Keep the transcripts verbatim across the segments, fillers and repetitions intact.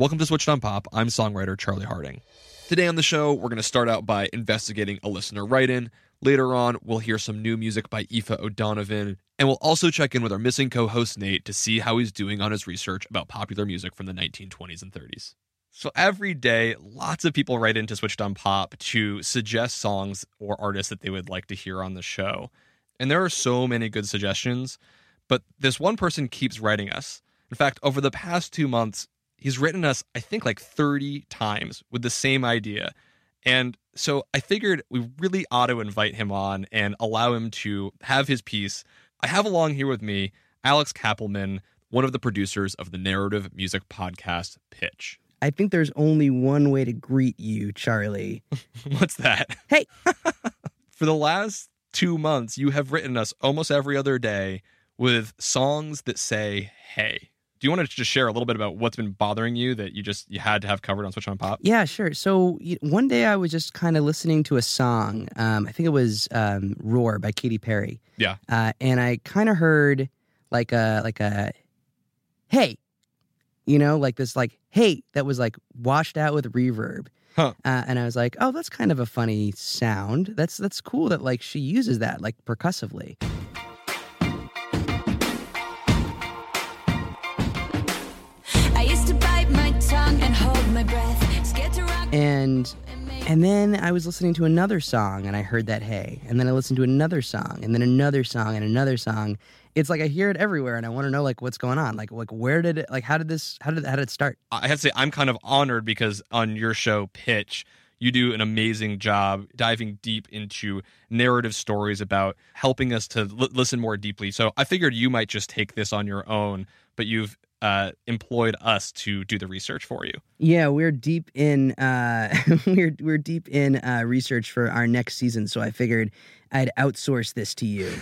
Welcome to Switched on Pop. I'm songwriter Charlie Harding. Today on the show, we're going to start out by investigating a listener write-in. Later on, we'll hear some new music by Aoife O'Donovan, and we'll also check in with our missing co-host Nate to see how he's doing on his research about popular music from the nineteen twenties and thirties. So every day, lots of people write into Switched on Pop to suggest songs or artists that they would like to hear on the show. And there are so many good suggestions, but this one person keeps writing us. In fact, over the past two months, he's written us, I think, like thirty times with the same idea. And so I figured we really ought to invite him on and allow him to have his piece. I have along here with me Alex Kappelman, one of the producers of the narrative music podcast Pitch. I think there's only one way to greet you, Charlie. What's that? Hey! For the last two months, you have written us almost every other day with songs that say, hey. Do you want to just share a little bit about what's been bothering you that you just you had to have covered on Switched on Pop? Yeah, sure. So y- one day I was just kind of listening to a song. Um, I think it was um, "Roar" by Katy Perry. Yeah, uh, and I kind of heard like a like a hey, you know, like this like hey that was like washed out with reverb. Huh. Uh, and I was like, oh, that's kind of a funny sound. That's that's cool that like she uses that like percussively. And hold my breath, scared to rock. And and then I was listening to another song and I heard that hey. And then I listened to another song and then another song and another song. It's like I hear it everywhere and I want to know like what's going on. Like like where did it like how did this how did how did it start? I have to say I'm kind of honored because on your show Pitch, you do an amazing job diving deep into narrative stories about helping us to l- listen more deeply. So I figured you might just take this on your own, but you've Uh, employed us to do the research for you. Yeah, we're deep in uh, we're we're deep in uh, research for our next season, so I figured I'd outsource this to you.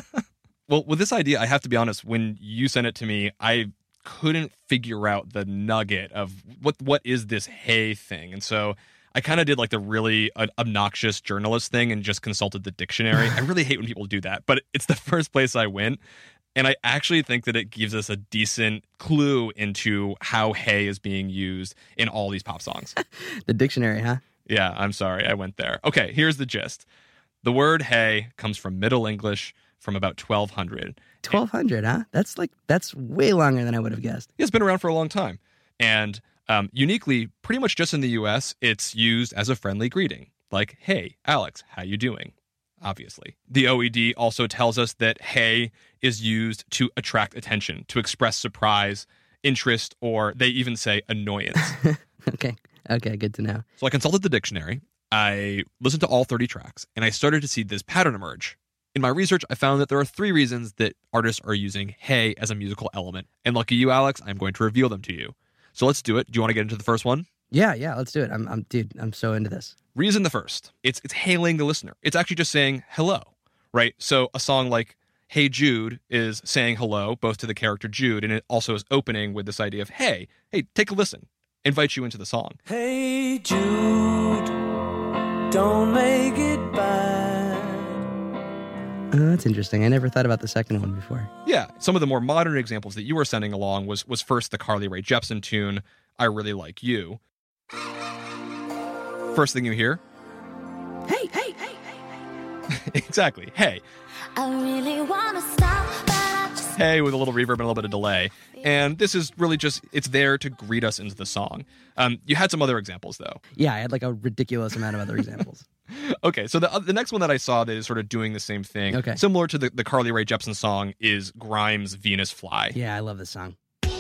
Well, with this idea, I have to be honest. When you sent it to me, I couldn't figure out the nugget of what what is this hey thing, and so I kind of did like the really uh, obnoxious journalist thing and just consulted the dictionary. I really hate when people do that, but it's the first place I went. And I actually think that it gives us a decent clue into how hey is being used in all these pop songs. The dictionary, huh? Yeah, I'm sorry. I went there. Okay, here's the gist. The word hey comes from Middle English from about twelve hundred. twelve hundred, huh? That's like, that's way longer than I would have guessed. It's been around for a long time. And um, uniquely, pretty much just in the U S, it's used as a friendly greeting. Like, hey, Alex, how you doing? Obviously. The O E D also tells us that hey is used to attract attention, to express surprise, interest, or they even say annoyance. Okay. Okay, good to know. So I consulted the dictionary, I listened to all thirty tracks, and I started to see this pattern emerge. In my research, I found that there are three reasons that artists are using hey as a musical element. And lucky you, Alex, I'm going to reveal them to you. So let's do it. Do you want to get into the first one? Yeah, yeah, let's do it. I'm, I'm, dude, I'm so into this. Reason the first. It's it's hailing the listener. It's actually just saying hello, right? So a song like Hey Jude is saying hello, both to the character Jude, and it also is opening with this idea of, hey, hey, take a listen. Invite you into the song. Hey Jude, don't make it bad. Oh, that's interesting. I never thought about the second one before. Yeah, some of the more modern examples that you were sending along was was first the Carly Rae Jepsen tune, I Really Like You. First thing you hear? Hey, hey, hey, hey, hey. Exactly. Hey. I really wanna stop, but I just Hey with a little reverb and a little bit of delay. And this is really just, it's there to greet us into the song. Um, you had some other examples, though. Yeah, I had like a ridiculous amount of other examples. Okay, so the the next one that I saw that is sort of doing the same thing, Okay. similar to the, the Carly Rae Jepsen song, is Grimes' Venus Fly. Yeah, I love this song.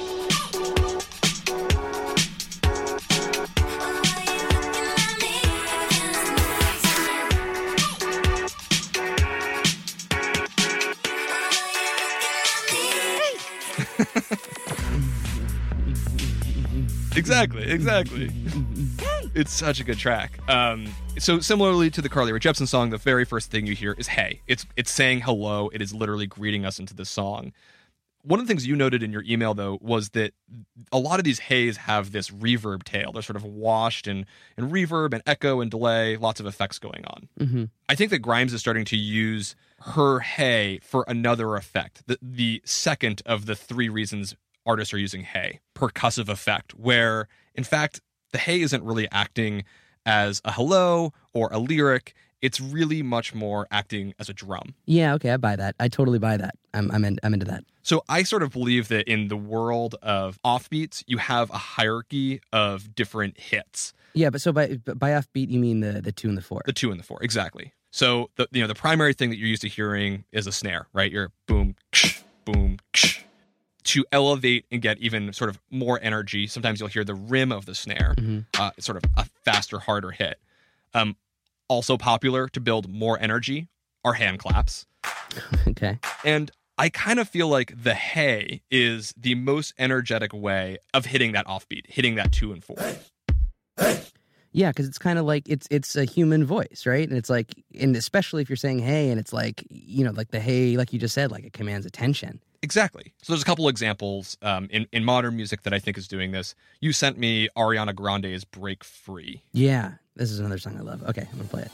Exactly, exactly. It's such a good track. Um, so similarly to the Carly Rae Jepsen song, the very first thing you hear is hey. It's it's saying hello. It is literally greeting us into the song. One of the things you noted in your email, though, was that a lot of these heys have this reverb tail. They're sort of washed in, in reverb and echo and delay, lots of effects going on. Mm-hmm. I think that Grimes is starting to use her hey for another effect. The, the second of the three reasons artists are using hey, percussive effect, where In fact, the hey isn't really acting as a hello or a lyric. It's really much more acting as a drum. Yeah, okay, I buy that. I totally buy that. I'm I'm, in, I'm into that. So I sort of believe that in the world of offbeats, you have a hierarchy of different hits. Yeah, but so by by offbeat, you mean the, the two and the four. The two and the four, exactly. So the you know the primary thing that you're used to hearing is a snare, right? You're boom, ksh, boom, ksh. To elevate and get even sort of more energy, sometimes you'll hear the rim of the snare, mm-hmm. uh, sort of a faster, harder hit. Um, also popular to build more energy are hand claps. Okay. And I kind of feel like the hey is the most energetic way of hitting that offbeat, hitting that two and four. Hey. Hey. Yeah, because it's kind of like it's it's a human voice, right? And it's like, and especially if you're saying hey, and it's like, you know, like the hey, like you just said, like it commands attention. Exactly. So there's a couple examples um, in, in modern music that I think is doing this. You sent me Ariana Grande's Break Free. Yeah, this is another song I love. Okay, I'm going to play it.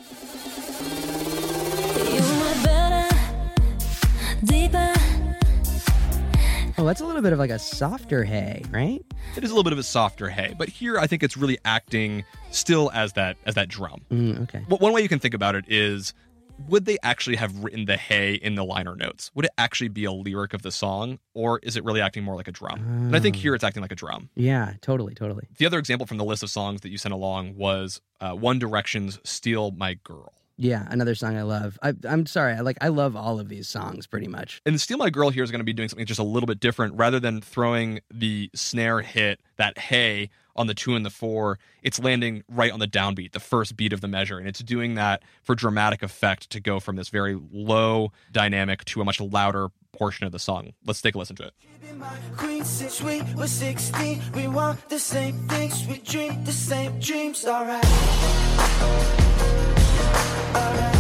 You were better, deeper. Oh, that's a little bit of like a softer hey, right? It is a little bit of a softer hey, but here I think it's really acting still as that as that drum. Mm, okay. But one way you can think about it is, would they actually have written the hey in the liner notes? Would it actually be a lyric of the song, or is it really acting more like a drum? Oh. And I think here it's acting like a drum. Yeah, totally, totally. The other example from the list of songs that you sent along was uh, One Direction's Steal My Girl. Yeah, another song I love. I, I'm sorry, I like I love all of these songs pretty much. And Steal My Girl here is going to be doing something just a little bit different. Rather than throwing the snare hit, that hey, on the two and the four, it's landing right on the downbeat, the first beat of the measure. And it's doing that for dramatic effect to go from this very low dynamic to a much louder portion of the song. Let's take a listen to it. Queen, since we were sixteen, we want the same things, we dream the same dreams, all right. All right.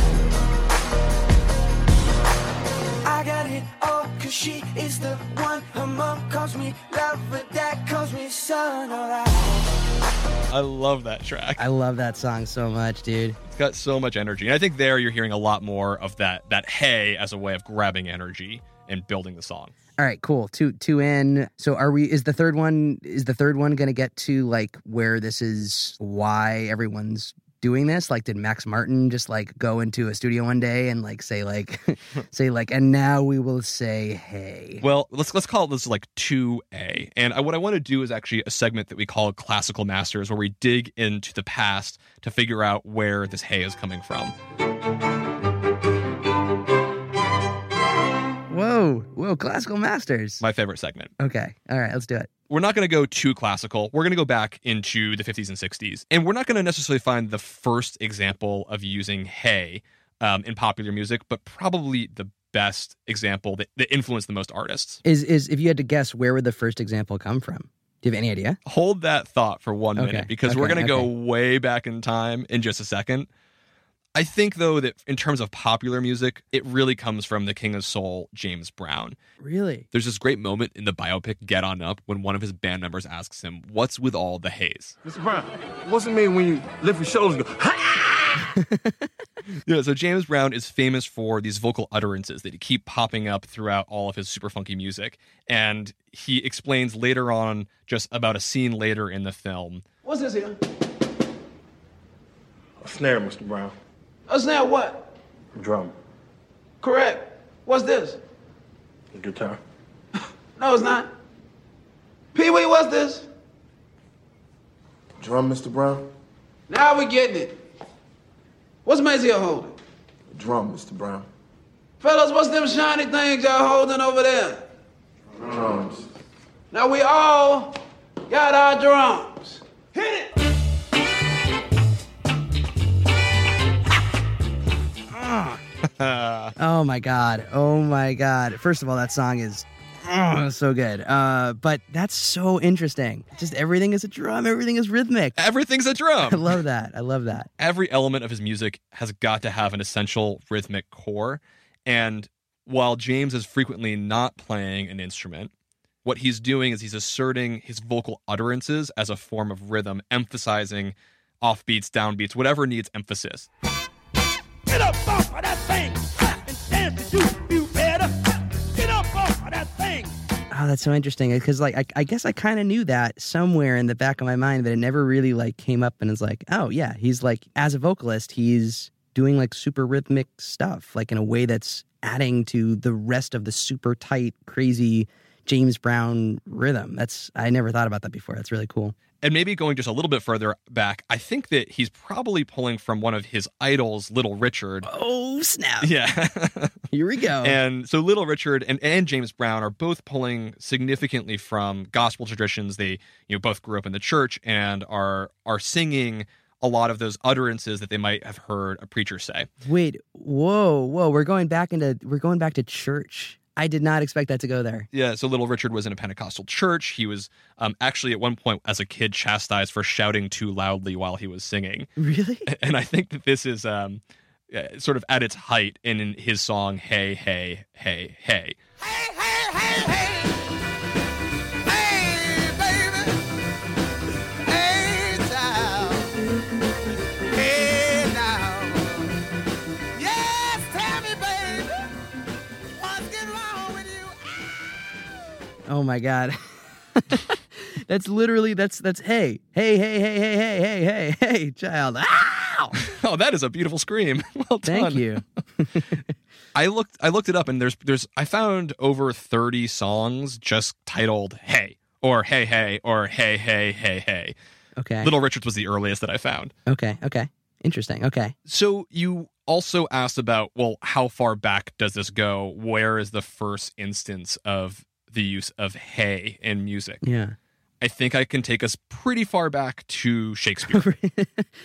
I got it all, cause she is the one. Her mom calls me love, but dad calls me son, all right. I love that track. I love that song so much, dude. It's got so much energy. And I think there you're hearing a lot more of that that hey as a way of grabbing energy and building the song. All right, cool. Two two in. So are we is the third one is the third one gonna get to like where this is why everyone's doing this? Like, did Max Martin just like go into a studio one day and like say like say like and now we will say hey? Well, let's let's call this like two A. And I, what I want to do is actually a segment that we call Classical Masters, where we dig into the past to figure out where this hey is coming from. Whoa, whoa, Classical Masters. My favorite segment. Okay, all right, let's do it. We're not going to go too classical. We're going to go back into the fifties and sixties. And we're not going to necessarily find the first example of using hey um, in popular music, but probably the best example that, that influenced the most artists. Is is if you had to guess, where would the first example come from? Do you have any idea? Hold that thought for one okay. minute, because okay. we're going to okay. go way back in time in just a second. I think, though, that in terms of popular music, it really comes from the King of Soul, James Brown. Really? There's this great moment in the biopic Get On Up when one of his band members asks him, what's with all the haze? Mister Brown, what's it mean when you lift your shoulders and go, ha! Yeah, so James Brown is famous for these vocal utterances that keep popping up throughout all of his super funky music. And he explains later on, just about a scene later in the film. What's this here? A snare, Mister Brown. A snare what? Drum. Correct. What's this? A guitar. No, it's not. Pee-wee, what's this? Drum, Mister Brown. Now we getting it. What's Maceo holding? Drum, Mister Brown. Fellas, what's them shiny things y'all holding over there? Drums. Now we all got our drums. Hit it! Oh my god. Oh my god. First of all, that song is oh, so good. Uh, but that's so interesting. Just everything is a drum. Everything is rhythmic. Everything's a drum. I love that. I love that. Every element of his music has got to have an essential rhythmic core. And while James is frequently not playing an instrument, what he's doing is he's asserting his vocal utterances as a form of rhythm, emphasizing offbeats, downbeats, whatever needs emphasis. Get up off of that thing and dance to do you better. Get up off of that thing Oh, that's so interesting. Because, like, I, I guess I kind of knew that somewhere in the back of my mind, but it never really, like, came up and was like, oh, yeah, he's, like, as a vocalist, he's doing, like, super rhythmic stuff, like, in a way that's adding to the rest of the super tight, crazy James Brown rhythm. That's, I never thought about that before. That's really cool. And maybe going just a little bit further back, I think that he's probably pulling from one of his idols, Little Richard. Oh, snap. Yeah. Here we go. And so Little Richard and, and James Brown are both pulling significantly from gospel traditions. They, you know, both grew up in the church and are are singing a lot of those utterances that they might have heard a preacher say. Wait, whoa, whoa, we're going back into we're going back to church. I did not expect that to go there. Yeah, so Little Richard was in a Pentecostal church. He was um, actually at one point as a kid chastised for shouting too loudly while he was singing. Really? And I think that this is um, uh, sort of at its height in, in his song, Hey, Hey, Hey, Hey. Hey, hey, hey, hey. Hey, baby. Hey, child. Hey, now. Yes, tell me, baby. What's getting wrong with you? Oh my God. That's literally that's that's hey, hey, hey, hey, hey, hey, hey, hey, hey, child. Ow! Oh, that is a beautiful scream. Well done. Thank you. I looked I looked it up and there's there's I found over thirty songs just titled Hey or Hey Hey or Hey Hey Hey Hey. Okay. Little Richard's was the earliest that I found. Okay. Okay. Interesting. Okay. So you also asked about, well, how far back does this go? Where is the first instance of the use of hey in music? Yeah. I think I can take us pretty far back to Shakespeare. Do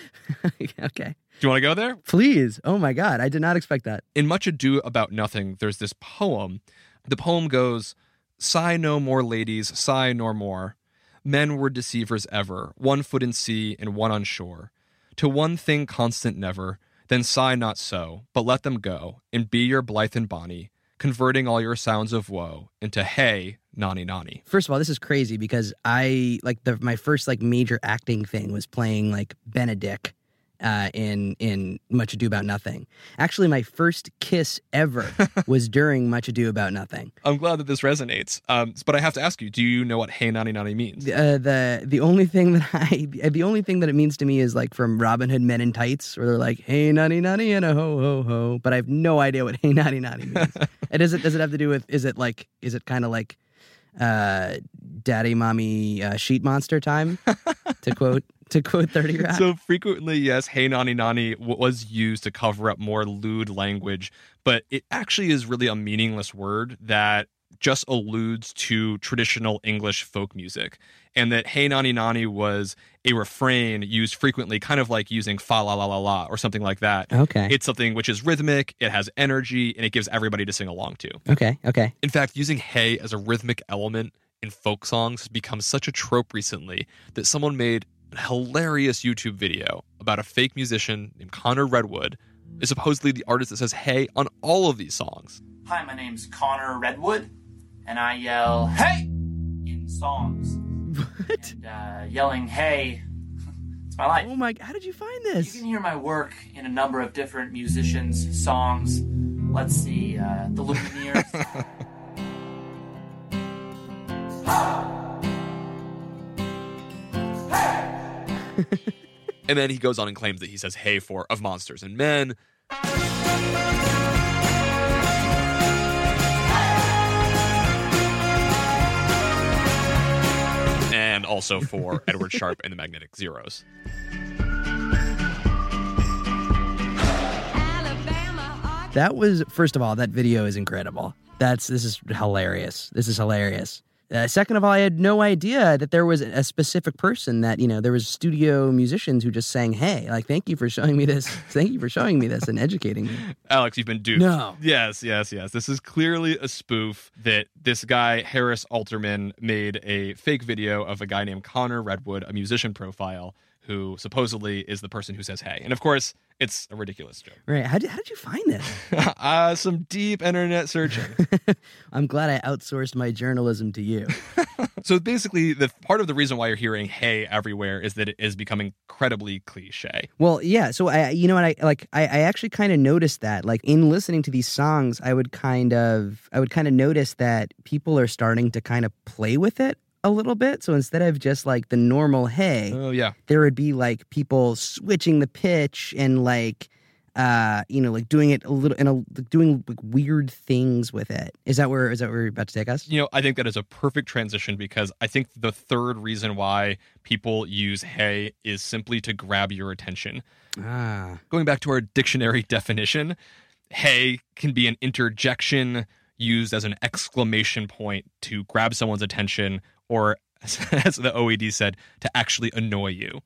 Okay. you want to go there? Please. Oh my God. I did not expect that. In Much Ado About Nothing, there's this poem. The poem goes, sigh no more, ladies, sigh nor more. Men were deceivers ever, one foot in sea and one on shore. To one thing constant never, then sigh not so, but let them go, and be your blithe and bonny, converting all your sounds of woe into hey, nonny nonny. First of all, this is crazy because I like the my first like major acting thing was playing like Benedict uh, in in Much Ado About Nothing. Actually, my first kiss ever was during Much Ado About Nothing. I'm glad that this resonates. Um, but I have to ask you, do you know what hey, nonny nonny means? Uh, the the only thing that I the only thing that it means to me is like from Robin Hood Men in Tights, where they're like hey nonny nonny and a ho ho ho, but I have no idea what hey nonny nonny means. And does it does it have to do with is it like is it kind of like uh, daddy mommy uh, sheet monster time to quote to quote thirty Rock? So frequently, yes, hey nonny nonny w- was used to cover up more lewd language, but it actually is really a meaningless word that just alludes to traditional English folk music. And that hey nonny nonny was a refrain used frequently, kind of like using fa la la la la or something like that. Okay. It's something which is rhythmic, it has energy, and it gives everybody to sing along to. Okay, okay. In fact, using hey as a rhythmic element in folk songs has become such a trope recently that someone made a hilarious YouTube video about a fake musician named Connor Redwood is supposedly the artist that says hey on all of these songs. Hi, my name's Connor Redwood, and I yell hey in songs. What? And uh, yelling hey, it's my life. Oh my! How did you find You this? can hear my work in a number of different musicians' songs. Let's see, uh, The Lumineers. And then he goes on and claims that he says hey for Of Monsters and Men. And also for Edward Sharpe and the Magnetic Zeros. That was first of all, that video is incredible. That's this is hilarious. This is hilarious. Uh, second of all, I had no idea that there was a specific person that, you know, there was studio musicians who just sang, hey, like, thank you for showing me this. Thank you for showing me this and educating me. Alex, you've been duped. No. Yes, yes, yes. This is clearly a spoof that this guy, Harris Alterman, made a fake video of a guy named Connor Redwood, a musician profile, who supposedly is the person who says hey. And of course, it's a ridiculous joke. Right. How did, how did you find this? uh, some deep internet searching. I'm glad I outsourced my journalism to you. So basically, the part of the reason why you're hearing hey everywhere is that it is becoming incredibly cliche. Well, yeah. So I, you know what, I like. I, I actually kind of noticed that, like, in listening to these songs, I would kind of, I would kind of notice that people are starting to kind of play with it a little bit. So instead of just like the normal hey, Oh, yeah. there would be like people switching the pitch and like, uh, you know, like doing it a little and a, doing like weird things with it. Is that where is that where you're about to take us? You know, I think that is a perfect transition because I think the third reason why people use hey is simply to grab your attention. Ah, Going back to our dictionary definition, hey can be an interjection used as an exclamation point to grab someone's attention or, as the O E D said, to actually annoy you.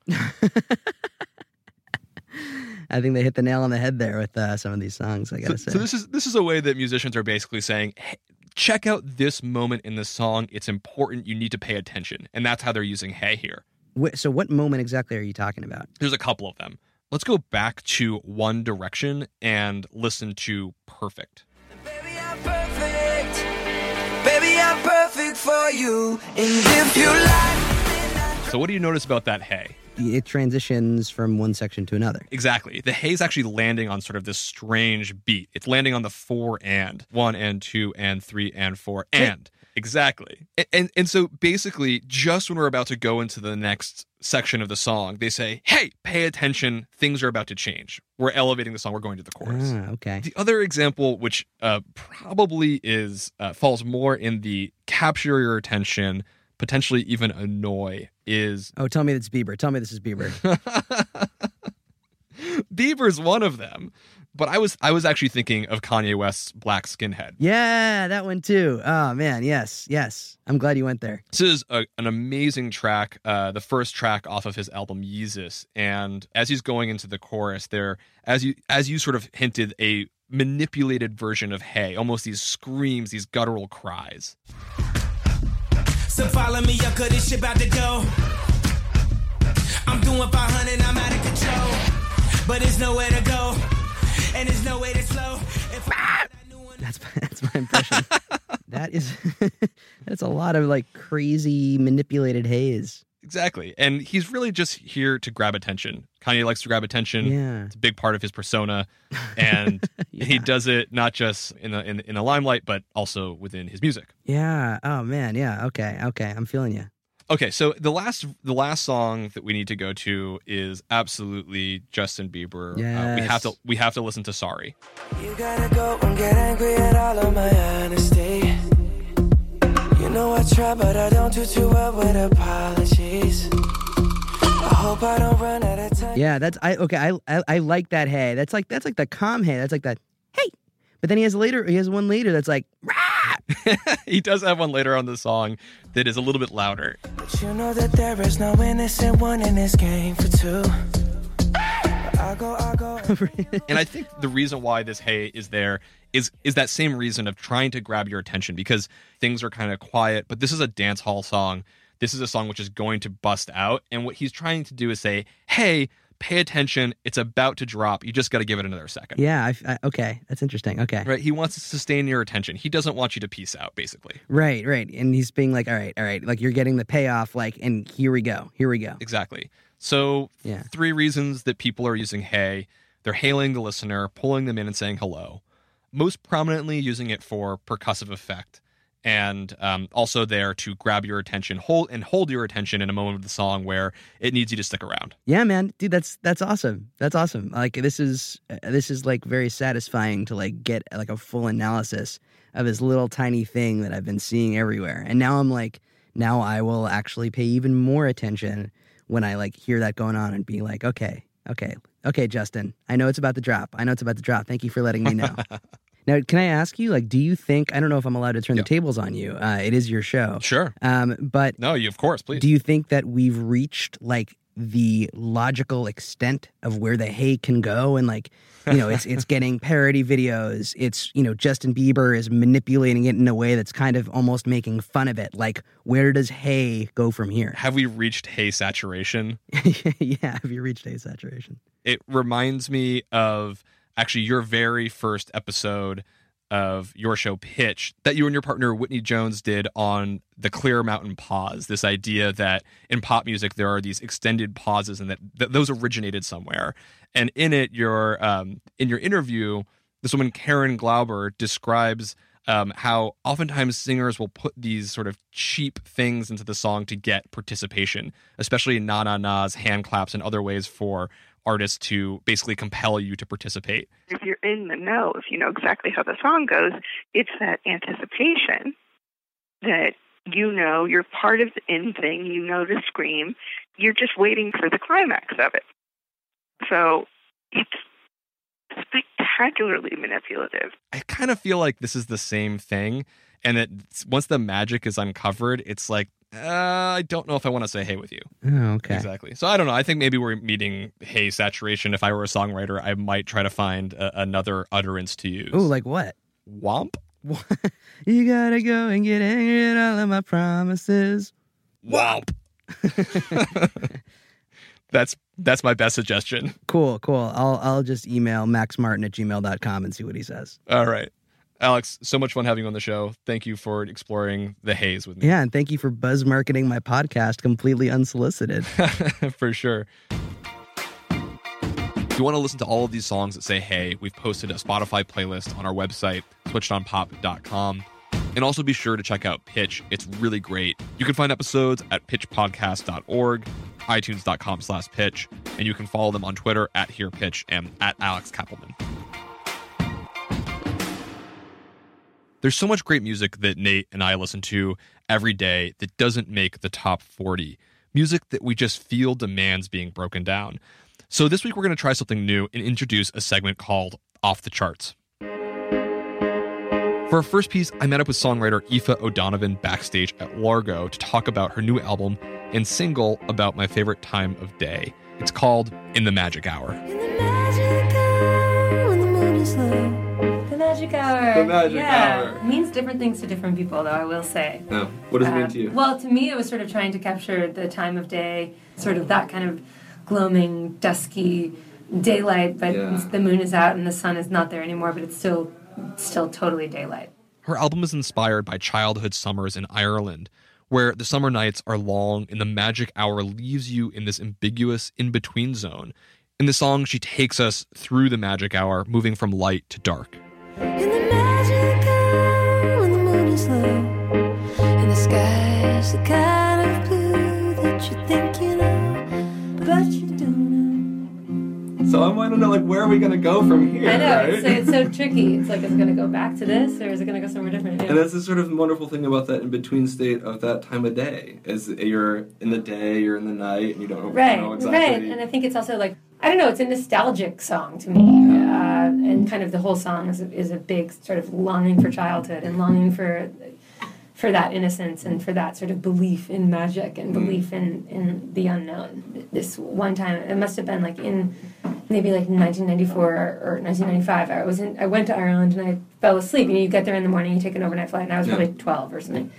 I think they hit the nail on the head there with uh, some of these songs. I So, gotta say. so this is this is a way that musicians are basically saying, hey, check out this moment in the song. It's important. You need to pay attention. And that's how they're using hey here. Wh- so what moment exactly are you talking about? There's a couple of them. Let's go back to One Direction and listen to Perfect. Baby, I'm perfect. Baby, I'm perfect for you. And if you like, So what do you notice about that hey? It transitions from one section to another. Exactly. The hey is actually landing on sort of this strange beat. It's landing on the four and. One and two and three and four and. Exactly. And, and and so basically, just when we're about to go into the next section of the song, they say, hey, pay attention. Things are about to change. We're elevating the song. We're going to the chorus. Ah, okay. The other example, which uh, probably is uh, falls more in the capture your attention, potentially even annoy, is Oh, tell me it's Bieber. Tell me this is Bieber. Bieber's one of them. But I was I was actually thinking of Kanye West's Black Skinhead. Yeah, that one too. Oh man, yes, yes. I'm glad you went there. This is a, an amazing track, uh, the first track off of his album Yeezus. And as he's going into the chorus, there, as you as you sort of hinted, a manipulated version of hey, almost these screams, these guttural cries. So follow me up, cause this shit about to go. I'm doing five hundred, I'm out of control. But there's nowhere to go. And there's no way to slow. That's that's my impression. That is that's a lot of like crazy manipulated haze. Exactly. And he's really just here to grab attention. Kanye likes to grab attention. Yeah. It's a big part of his persona. And Yeah. he does it not just in the in, in the limelight, but also within his music. Yeah. Oh man. Yeah. Okay. Okay. I'm feeling you. Okay, so the last the last song that we need to go to is absolutely Justin Bieber. Uh, we Yes. have to we have to listen to Sorry. you gotta go and get angry at all of my honesty. You know I try, but I don't do too well with apologies. I hope I don't run out of time. Yeah. That's I. Okay. I I, I like that. Hey. That's like that's like the calm hey. That's like that. Hey. But then he has later. He has one later that's like. Rah! He does have one later on the song that is a little bit louder. But you know that there is no innocent one in this game for two. I go, I go. And I think the reason why this hey is there is is that same reason of trying to grab your attention because things are kind of quiet, but this is a dance hall song. This is a song which is going to bust out, and what he's trying to do is say, "Hey, pay attention. It's about to drop. You just got to give it another second." Yeah. I, I, okay. That's interesting. Okay. Right? He wants to sustain your attention. He doesn't want you to peace out, basically. Right. Right. And he's being like, all right. All right. Like you're getting the payoff. Like, and here we go. Here we go. Exactly. So, Yeah. three reasons that people are using hey. They're hailing the listener, pulling them in and saying hello. Most prominently using it for percussive effect. And um, also there to grab your attention, hold and hold your attention in a moment of the song where it needs you to stick around. Yeah, man, dude, that's that's awesome. That's awesome. Like this is uh, this is like very satisfying to like get like a full analysis of this little tiny thing that I've been seeing everywhere. And now I'm like, now I will actually pay even more attention when I like hear that going on and be like, okay, okay, okay, Justin, I know it's about to drop. I know it's about to drop. Thank you for letting me know. Now, can I ask you, like, do you think, I don't know if I'm allowed to turn Yeah. the tables on you. Uh, it is your show. Sure. Um, but No, you of course, please. do you think that we've reached like the logical extent of where the Hey can go, and like, you know, it's it's getting parody videos. It's, you know, Justin Bieber is manipulating it in a way that's kind of almost making fun of it. Like, where does Hey go from here? Have we reached Hey saturation? Yeah, have you reached Hey saturation? It reminds me of actually your very first episode of your show Pitch that you and your partner Whitney Jones did on the Clear Mountain pause. This idea that in pop music there are these extended pauses and that, that those originated somewhere. And in it, your um, in your interview, this woman Karen Glauber describes um, how oftentimes singers will put these sort of cheap things into the song to get participation, especially na na na's, hand claps, and other ways for artists to basically compel you to participate. If you're in the know, if you know exactly how the song goes, it's that anticipation that you know you're part of the in thing, you know to scream, you're just waiting for the climax of it. So it's spectacularly manipulative. I kind of feel like this is the same thing, and that once the magic is uncovered, it's like, Uh, I don't know if I want to say Hey with you. Oh, okay. Exactly. So I don't know. I think maybe we're meeting Hey saturation. If I were a songwriter, I might try to find a, another utterance to use. Oh, like what? Womp? You gotta go and get angry at all of my promises. Womp. that's that's my best suggestion. Cool, cool. I'll I'll just email max martin at gmail dot com and see what he says. All right. Alex, so much fun having you on the show. Thank you for exploring the Hays with me. Yeah, and thank you for buzz marketing my podcast completely unsolicited. For sure. If you want to listen to all of these songs that say Hey, we've posted a Spotify playlist on our website, switched on pop dot com. And also be sure to check out Pitch. It's really great. You can find episodes at pitch podcast dot org, itunes dot com slash pitch, and you can follow them on Twitter at HearPitch and at Alex Kappelman. There's so much great music that Nate and I listen to every day that doesn't make the top forty. Music that we just feel demands being broken down. So this week we're going to try something new and introduce a segment called Off the Charts. For our first piece, I met up with songwriter Aoife O'Donovan backstage at Largo to talk about her new album and single about my favorite time of day. It's called In the Magic Hour. In the magic hour, when the moon is low. The magic hour. The magic yeah. hour. It means different things to different people, though, I will say. Oh, what does it mean Um, to you? Well, to me, it was sort of trying to capture the time of day, sort of that kind of gloaming, dusky daylight, but Yeah. the moon is out and the sun is not there anymore, but it's still, still totally daylight. Her album is inspired by childhood summers in Ireland, where the summer nights are long and the magic hour leaves you in this ambiguous in-between zone. In the song, she takes us through the magic hour, moving from light to dark. In the magic hour, when the moon is low, and the sky is the kind of blue that you think you know, but you don't know. So I want to know, like, where are we going to go from here, I know, right? it's, so, it's so tricky. It's like, is it going to go back to this, or is it going to go somewhere different? Yeah. And that's the sort of wonderful thing about that in-between state of that time of day, is you're in the day, you're in the night, and you don't Right, know exactly. right. And I think it's also like, I don't know, it's a nostalgic song to me. Uh, and kind of the whole song is a, is a big sort of longing for childhood and longing for for that innocence and for that sort of belief in magic and belief in, in the unknown. This one time, it must have been like in maybe like nineteen ninety-four or, or nineteen ninety-five, I was in, I went to Ireland and I fell asleep. You know, you get there in the morning, you take an overnight flight, and I was Yeah. probably twelve or something.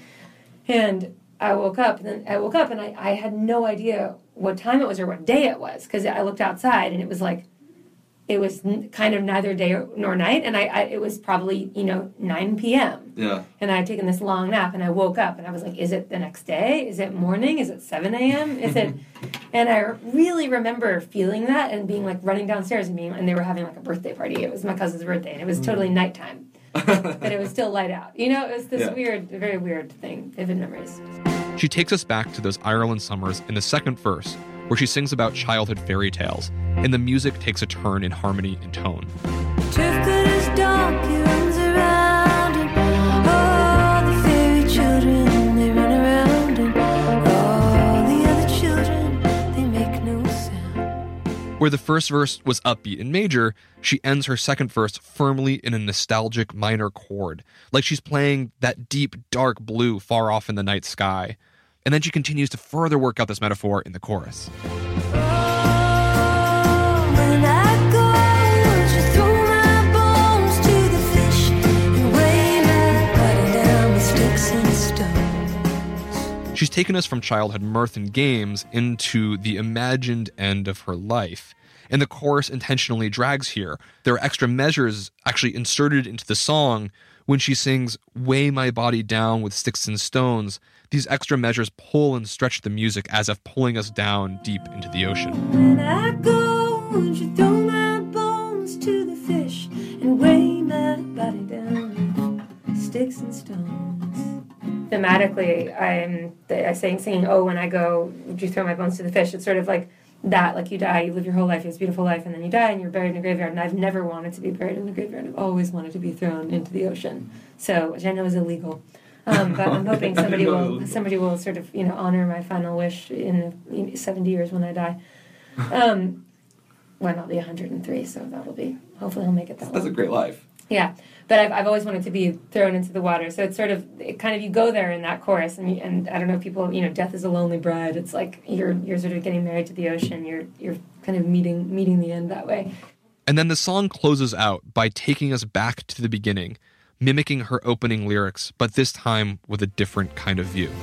And I woke up, and then I woke up, and I, I had no idea what time it was or what day it was, because I looked outside, and it was like, it was n- kind of neither day nor night, and I, I it was probably, you know, nine p.m. Yeah. And I had taken this long nap, and I woke up, and I was like, is it the next day? Is it morning? Is it seven a.m.? Is it... And I really remember feeling that and being like running downstairs and being, and they were having like a birthday party. It was my cousin's birthday, and it was totally nighttime. But it was still light out. You know, it was this Yeah. weird, very weird thing, vivid memories. She takes us back to those Ireland summers in the second verse, where she sings about childhood fairy tales, and the music takes a turn in harmony and tone. Turf good as donkey runs around, and all the fairy children, they run around, and all the other children, they make no sound. Where the first verse was upbeat and major, she ends her second verse firmly in a nostalgic minor chord, like she's playing that deep, dark blue far off in the night sky. And then she continues to further work out this metaphor in the chorus. When I go, won't you throw my bones to the fish and weigh my body down with sticks and stones? She's taken us from childhood mirth and games into the imagined end of her life. And the chorus intentionally drags here. There are extra measures actually inserted into the song when she sings, "Weigh my body down with sticks and stones." These extra measures pull and stretch the music as if pulling us down deep into the ocean. When I go, won't you throw my bones to the fish and weigh my body down with sticks and stones? Thematically, I'm I saying singing, "Oh, when I go, would you throw my bones to the fish?" It's sort of like that, like you die, you live your whole life, you have this beautiful life, and then you die and you're buried in a graveyard. And I've never wanted to be buried in a graveyard. I've always wanted to be thrown into the ocean. So, which I know is illegal. Um, but I'm hoping somebody will somebody will sort of, you know, honor my final wish in seventy years when I die. Um, well, I'll be one hundred three, so that'll be, hopefully I'll make it that long. That's a great life. Yeah, but I've I've always wanted to be thrown into the water. So it's sort of, it kind of, you go there in that chorus, and you, and I don't know, people, you know, death is a lonely bride. It's like you're you're sort of getting married to the ocean. You're you're kind of meeting meeting the end that way. And then the song closes out by taking us back to the beginning, mimicking her opening lyrics, but this time with a different kind of view.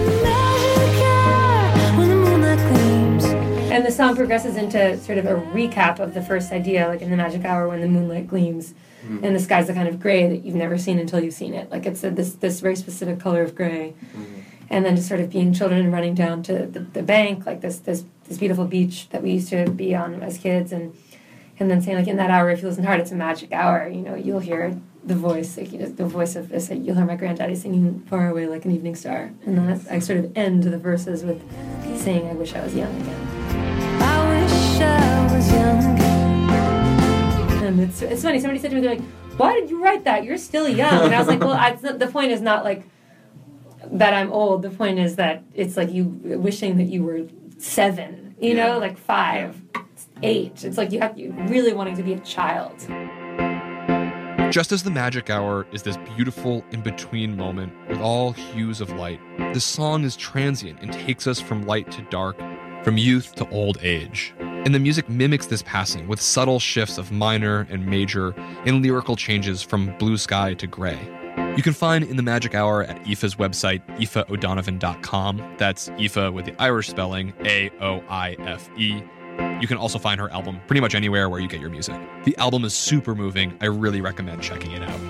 And the song progresses into sort of a recap of the first idea, like in the magic hour when the moonlight gleams, mm-hmm. and the sky's the kind of gray that you've never seen until you've seen it. Like it's a, this this very specific color of gray. Mm-hmm. And then just sort of being children and running down to the, the bank, like this this this beautiful beach that we used to be on as kids, and and then saying, like, in that hour, if you listen hard, it's a magic hour. You know, you'll hear the voice, like, you know, the voice of this. You'll hear my granddaddy singing "Far Away Like an Evening Star," and then I, I sort of end the verses with saying, "I wish I was young again." I wish I was young again. And it's it's funny. Somebody said to me, they're like, "Why did you write that? You're still young." And I was like, "Well, I, the point is not like that I'm old. The point is that it's like you wishing that you were seven. You Yeah. know, like five." Eight. It's like you have you really wanting to be a child. Just as the magic hour is this beautiful in-between moment with all hues of light, this song is transient and takes us from light to dark, from youth to old age. And the music mimics this passing with subtle shifts of minor and major and lyrical changes from blue sky to gray. You can find In the Magic Hour at Aoife's website, aoife o'donovan dot com. That's Aoife with the Irish spelling, A O I F E. You can also find her album pretty much anywhere where you get your music. The album is super moving. I really recommend checking it out.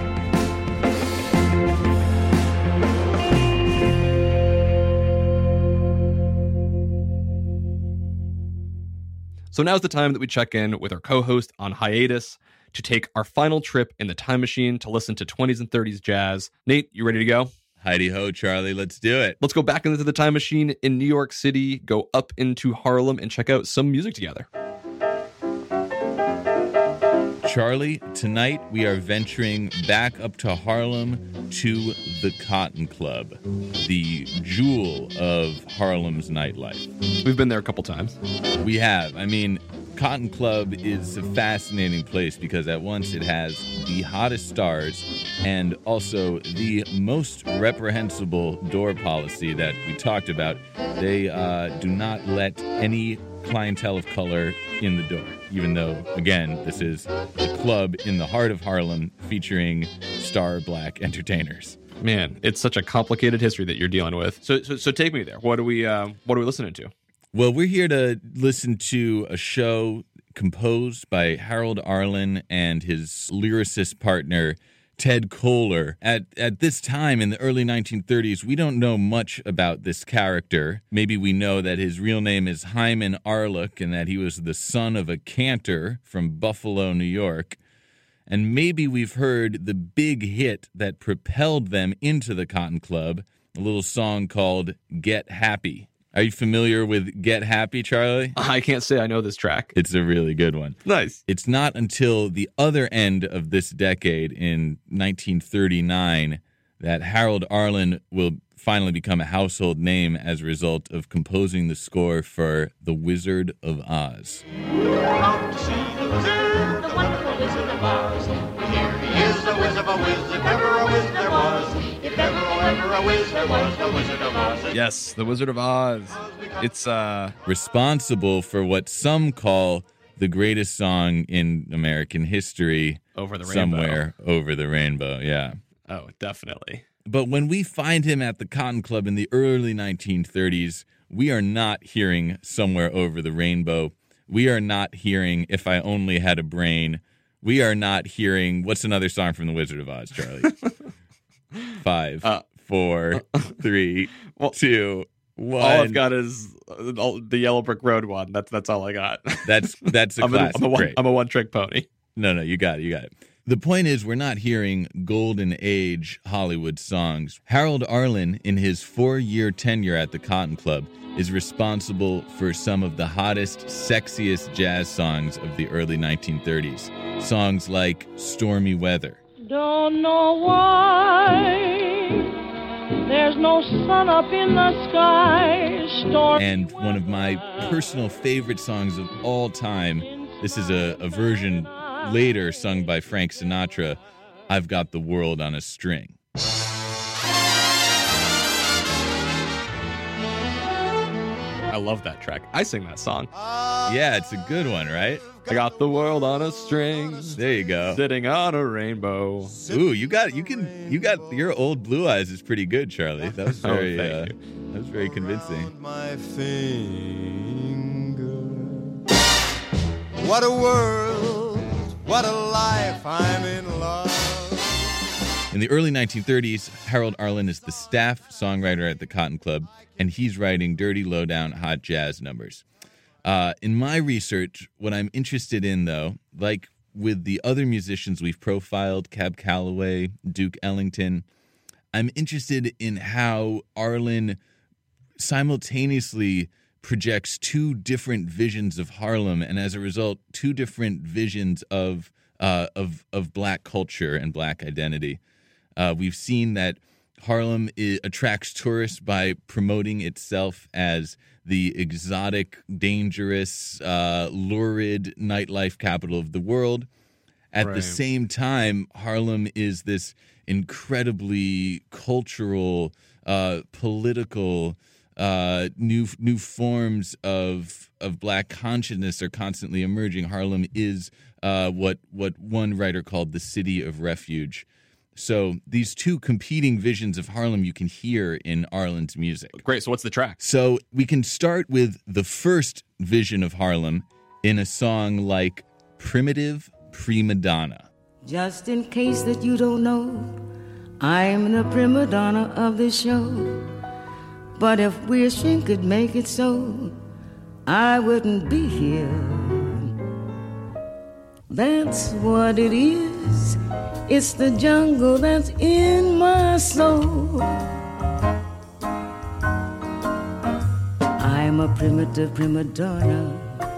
So now's the time that we check in with our co-host on hiatus to take our final trip in the time machine to listen to twenties and thirties jazz. Nate, you ready to go? Heidi ho, Charlie, let's do it. Let's go back into the time machine in New York City, go up into Harlem, and check out some music together. Charlie, tonight we are venturing back up to Harlem to the Cotton Club, the jewel of Harlem's nightlife. We've been there a couple times. We have. I mean, Cotton Club is a fascinating place because at once it has the hottest stars and also the most reprehensible door policy that we talked about. They uh, do not let any clientele of color in the door, even though, again, this is the club in the heart of Harlem featuring star black entertainers. Man, it's such a complicated history that you're dealing with. So, so, so take me there. What are we, uh, what are we listening to? Well, we're here to listen to a show composed by Harold Arlen and his lyricist partner, Ted Koehler. At at this time in the early nineteen thirties, we don't know much about this character. Maybe we know that his real name is Hyman Arluck and that he was the son of a cantor from Buffalo, New York. And maybe we've heard the big hit that propelled them into the Cotton Club, a little song called Get Happy. Are you familiar with Get Happy, Charlie? I can't say I know this track. It's a really good one. Nice. It's not until the other end of this decade, in nineteen thirty-nine, that Harold Arlen will finally become a household name as a result of composing the score for The Wizard of Oz. Out to see the wizard, the wonderful Wizard of Oz. Here he is, a whiz of a whiz, if ever a whiz there was, if ever, ever a whiz, there was the Wizard of Oz. Yes, The Wizard of Oz. It's uh responsible for what some call the greatest song in American history. Over the Rainbow. Somewhere over the rainbow, yeah. Oh, definitely. But when we find him at the Cotton Club in the early nineteen thirties, we are not hearing Somewhere Over the Rainbow. We are not hearing If I Only Had a Brain. We are not hearing, what's another song from The Wizard of Oz, Charlie? Five, uh, four, three, well, two, one. All I've got is the Yellow Brick Road one. That's that's all I got. That's that's a I'm classic. A, I'm, a one, Great. I'm a one-trick pony. No, no, you got it, you got it. The point is, we're not hearing Golden Age Hollywood songs. Harold Arlen, in his four-year tenure at the Cotton Club, is responsible for some of the hottest, sexiest jazz songs of the early nineteen thirties. Songs like Stormy Weather. Don't know why there's no sun up in the sky. Stormy and one of my personal favorite songs of all time. This is a, a version later sung by Frank Sinatra, I've Got the World on a String. I love that track. I sing that song. Yeah, it's a good one, right? I got the world on a string. There you go. Sitting on a rainbow. Ooh, you got you can you got your old Blue Eyes is pretty good, Charlie. That was very oh, uh, that was very convincing. My finger. What a world, what a life, I'm in love. In the early nineteen thirties, Harold Arlen is the staff songwriter at the Cotton Club, and he's writing dirty, low-down, hot jazz numbers. Uh, in my research, what I'm interested in, though, like with the other musicians we've profiled, Cab Calloway, Duke Ellington, I'm interested in how Arlen simultaneously projects two different visions of Harlem, and as a result, two different visions of uh, of of black culture and black identity. Uh, we've seen that Harlem is, attracts tourists by promoting itself as the exotic, dangerous, uh, lurid nightlife capital of the world. At right. the same time, Harlem is this incredibly cultural, uh, political, uh, new new forms of of black consciousness are constantly emerging. Harlem is uh, what what one writer called the city of refuge. So these two competing visions of Harlem you can hear in Arlen's music. Great. So what's the track? So we can start with the first vision of Harlem in a song like Primitive Prima Donna. Just in case that you don't know, I'm the prima donna of the show. But if wishing could make it so, I wouldn't be here. That's what it is. It's the jungle that's in my soul. I'm a primitive prima donna.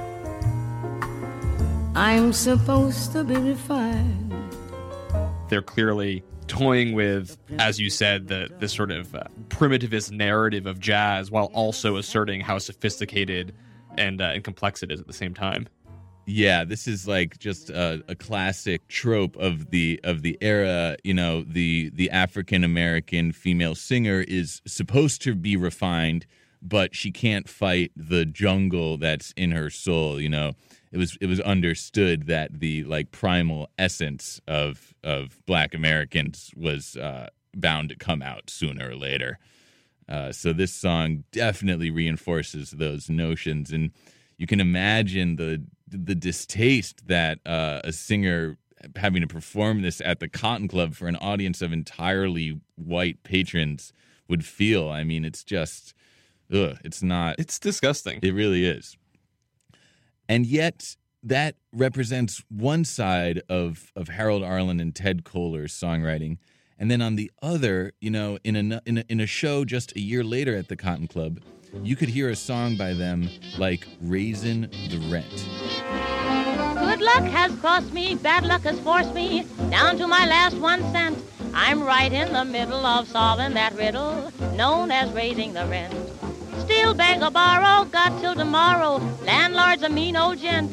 I'm supposed to be refined. They're clearly toying with, as you said, the this sort of uh, primitivist narrative of jazz, while also asserting how sophisticated and uh, and complex it is at the same time. Yeah, this is like just a, a classic trope of the of the era. You know, the the African American female singer is supposed to be refined, but she can't fight the jungle that's in her soul. You know, it was it was understood that the like primal essence of of Black Americans was uh, bound to come out sooner or later. Uh, so this song definitely reinforces those notions, and you can imagine the the distaste that uh, a singer having to perform this at the Cotton Club for an audience of entirely white patrons would feel. I mean, it's just, ugh, it's not. It's disgusting. It really is. And yet, that represents one side of, of Harold Arlen and Ted Koehler's songwriting. And then on the other, you know, in a, in a, in a show just a year later at the Cotton Club, you could hear a song by them like Raisin' the Rent. Good luck has crossed me, bad luck has forced me down to my last one cent. I'm right in the middle of solving that riddle known as raising the rent. Still beg or borrow, got till tomorrow, landlord's a mean old gent.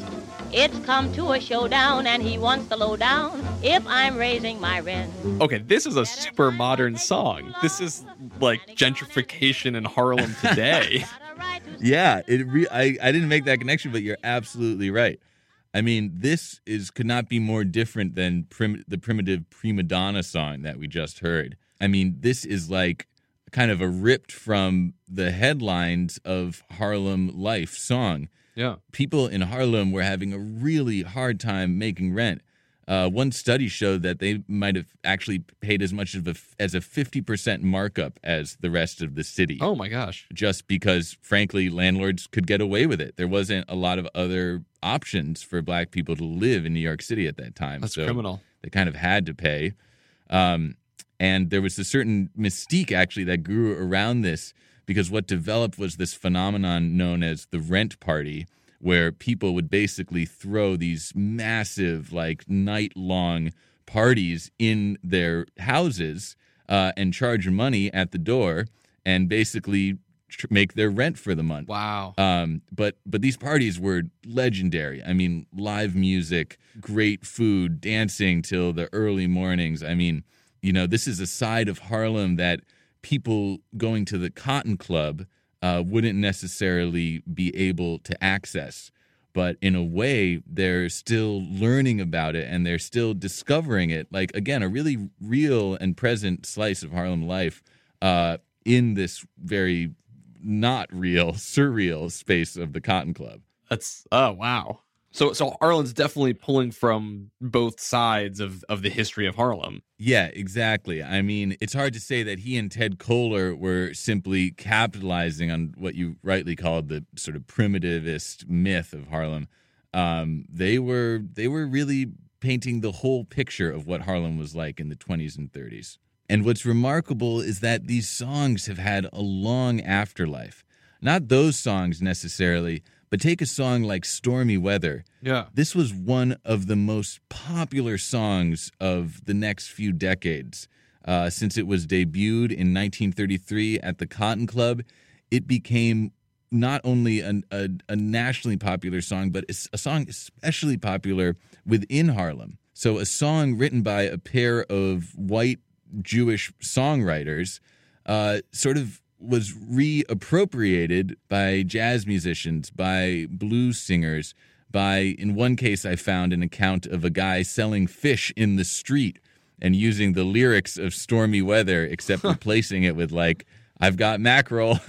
It's come to a showdown, and he wants the lowdown if I'm raising my rent. Okay, this is a super modern song. This is like gentrification in Harlem today. Yeah, it re- I, I didn't make that connection, but you're absolutely right. I mean, this is could not be more different than prim- the primitive Prima Donna song that we just heard. I mean, this is like kind of a ripped from the headlines of Harlem Life song. Yeah. People in Harlem were having a really hard time making rent. Uh, one study showed that they might have actually paid as much of a, as a fifty percent markup as the rest of the city. Oh, my gosh. Just because, frankly, landlords could get away with it. There wasn't a lot of other options for black people to live in New York City at that time. That's so criminal. They kind of had to pay. Um, and there was a certain mystique, actually, that grew around this because what developed was this phenomenon known as the rent party, where people would basically throw these massive, like, night-long parties in their houses uh, and charge money at the door and basically tr- make their rent for the month. Wow. Um, but but these parties were legendary. I mean, live music, great food, dancing till the early mornings. I mean, you know, this is a side of Harlem that people going to the Cotton Club Uh, wouldn't necessarily be able to access. But in a way, they're still learning about it and they're still discovering it. Like, again, a really real and present slice of Harlem life uh, in this very not real, surreal space of the Cotton Club. That's, oh, wow. So so Harlem's definitely pulling from both sides of, of the history of Harlem. Yeah, exactly. I mean, it's hard to say that he and Ted Koehler were simply capitalizing on what you rightly called the sort of primitivist myth of Harlem. Um, they were they were really painting the whole picture of what Harlem was like in the twenties and thirties. And what's remarkable is that these songs have had a long afterlife. Not those songs necessarily, but take a song like Stormy Weather. Yeah. This was one of the most popular songs of the next few decades. Uh, since it was debuted in nineteen thirty-three at the Cotton Club, it became not only an, a, a nationally popular song, but it's a song especially popular within Harlem. So a song written by a pair of white Jewish songwriters uh, sort of was reappropriated by jazz musicians, by blues singers, by, in one case I found an account of a guy selling fish in the street and using the lyrics of Stormy Weather, except replacing it with like, I've got mackerel.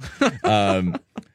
um,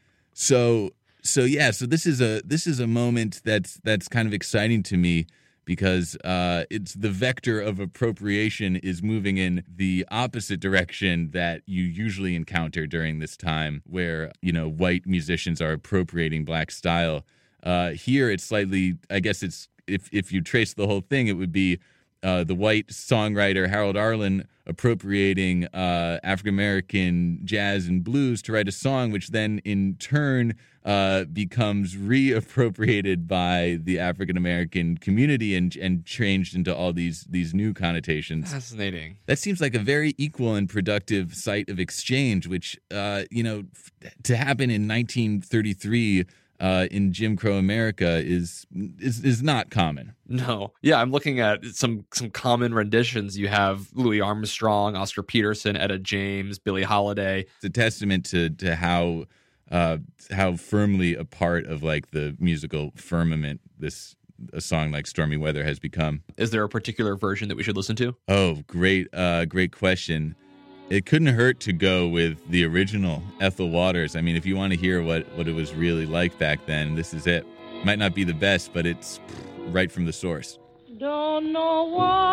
so, so yeah, so this is a, this is a moment that's, that's kind of exciting to me, because uh, it's the vector of appropriation is moving in the opposite direction that you usually encounter during this time, where, you know, white musicians are appropriating black style. Uh, here, it's slightly, I guess it's, if if you trace the whole thing, it would be uh, the white songwriter Harold Arlen appropriating uh, African-American jazz and blues to write a song, which then in turn uh, becomes reappropriated by the African-American community and and changed into all these these new connotations. Fascinating. That seems like a very equal and productive site of exchange, which, uh, you know, f- to happen in nineteen thirty-three uh, in Jim Crow America is, is is not common. No. Yeah, I'm looking at some some common renditions. You have Louis Armstrong, Oscar Peterson, Etta James, Billie Holiday. It's a testament to to how uh, how firmly a part of like the musical firmament this a song like Stormy Weather has become. Is there a particular version that we should listen to? Oh, great, uh, great question. It couldn't hurt to go with the original Ethel Waters. I mean, if you want to hear what, what it was really like back then, this is it. Might not be the best, but it's right from the source. Don't know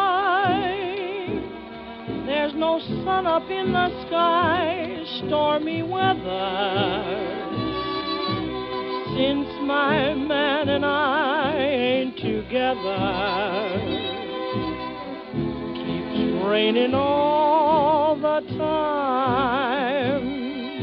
why there's no sun up in the sky, stormy weather. Since my man and I ain't together, keeps raining all the time.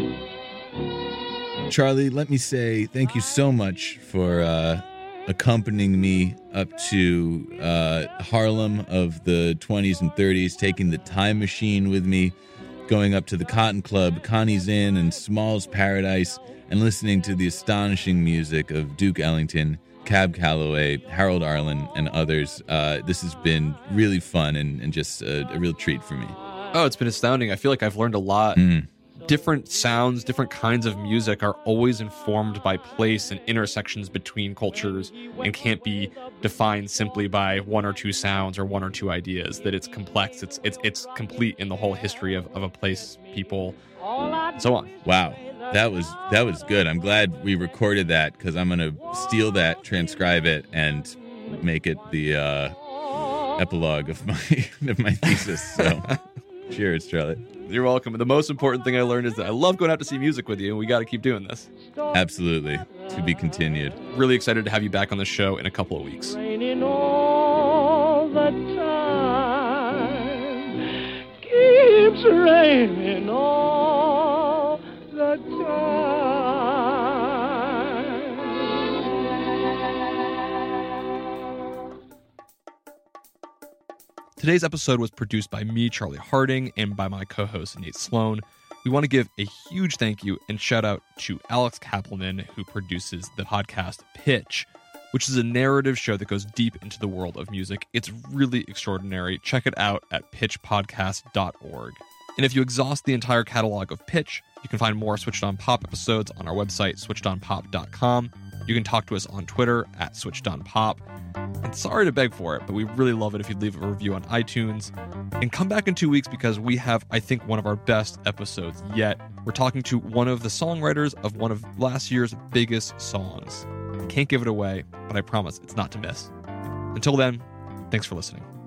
Charlie, let me say thank you so much for uh, accompanying me up to uh, Harlem of the twenties and thirties, taking the time machine with me, going up to the Cotton Club, Connie's Inn, and Small's Paradise, and listening to the astonishing music of Duke Ellington Cab Calloway, Harold Arlen, and others. Uh, this has been really fun and, and just a, a real treat for me. Oh, it's been astounding. I feel like I've learned a lot. Mm. Different sounds, different kinds of music are always informed by place and intersections between cultures and can't be defined simply by one or two sounds or one or two ideas. That it's complex, it's it's it's complete in the whole history of, of a place, people, and so on. Wow. That was that was good. I'm glad we recorded that because I'm going to steal that, transcribe it, and make it the uh, epilogue of my of my thesis. So, cheers, Charlie. You're welcome. And the most important thing I learned is that I love going out to see music with you, and we got to keep doing this. Absolutely. To be continued. Really excited to have you back on the show in a couple of weeks. Raining all the time, keeps raining all the time. Today's episode was produced by me, Charlie Harding, and by my co-host, Nate Sloan. We want to give a huge thank you and shout out to Alex Kappelman, who produces the podcast Pitch, which is a narrative show that goes deep into the world of music. It's really extraordinary. Check it out at pitch podcast dot org. And if you exhaust the entire catalog of Pitch, you can find more Switched On Pop episodes on our website, switched on pop dot com. You can talk to us on Twitter at switched on pop. And sorry to beg for it, but we really love it if you'd leave a review on iTunes. And come back in two weeks because we have, I think, one of our best episodes yet. We're talking to one of the songwriters of one of last year's biggest songs. I can't give it away, but I promise it's not to miss. Until then, thanks for listening.